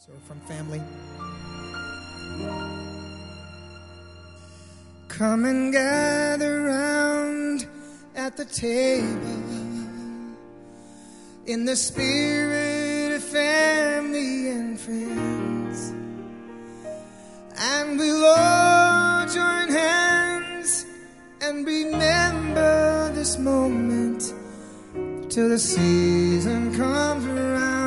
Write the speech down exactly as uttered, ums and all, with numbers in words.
So from family. Come and gather round at the table in the spirit of family and friends, and we'll all join hands and remember this moment till the season comes around.